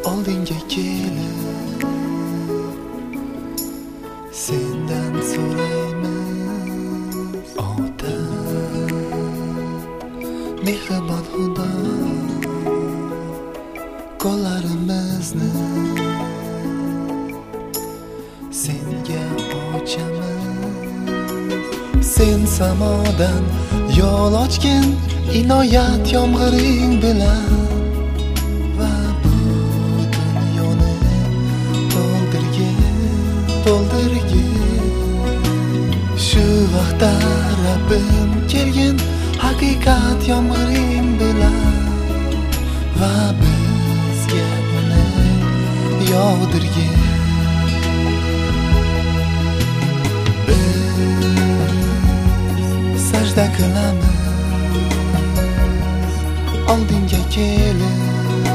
oldinga kelib sendan so'raymiz ota mehribon xudo qo'llarimizni senga ochamiz. Sen samodan yo'l ochgin inoyat yomg'iring bilan va bu dunyoni to'ldirgin. Shu vaqtda Rabbim kelgin haqiqat yomg'iring bilan va bizga uni yog'dirgin. Sajda qilamiz oldinga kelib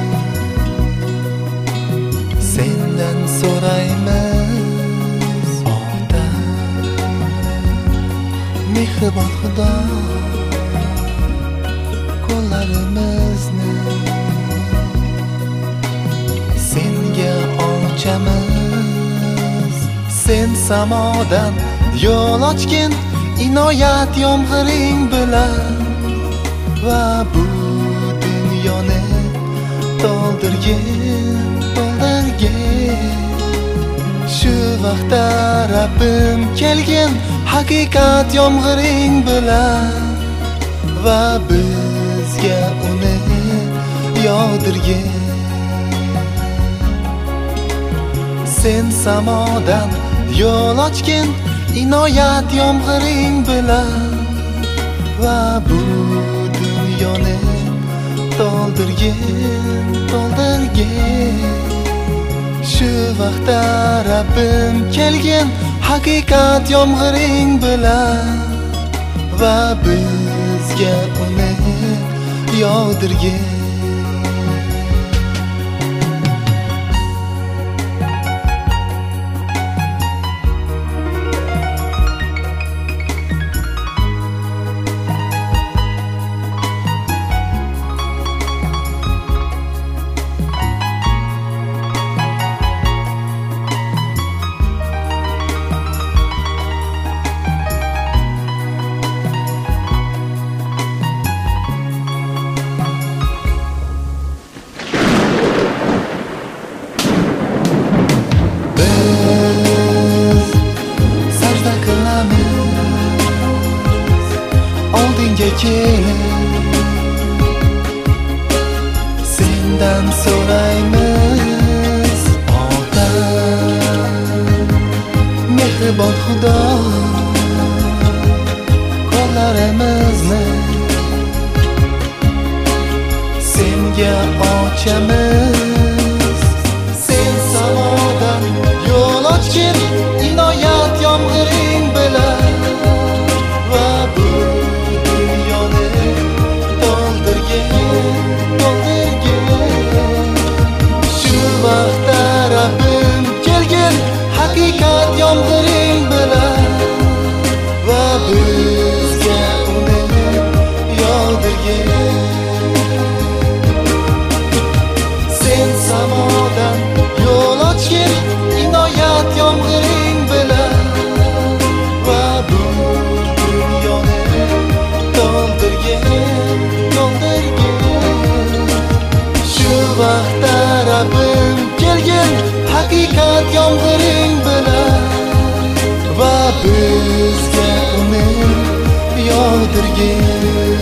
sendan so'raymiz ota mehribon xudo qo'llarimizni senga ochamiz. Sen samodan yo'l ochgin inoyat yomg'iring bilan va bu dunyoni to'ldirgin. Shu vaqtda Rabbim kelgin haqiqat yomg'iring bilan va bizga uni yog'dirgin. Sen samodan yo'l ochgin inoyat yomg'iring bilan va bu dunyoni to'ldirgin. Shu vaqtda Rabbim kelgin haqiqat yomg'iring bilan va bizga uni yog'dirgin. Oldinga kelib sendan so'raymiz ota mehribon xudo qo'llarimizni senga ochamiz. Sen samodan yo'l ochgin inoyat yomg'iring bilan va bu vaqtda Rabbim kelgin haqiqat yomg'iring bilan va bizga uni yog'dirgin. Sen samodan yo'l ochgin inoyat yomg'iring bilan va bu dunyoni to'ldirgin. Shu vaqtda Rabbim kelgin haqiqat yomg'iring bilan va bizga uni yog'dirgin.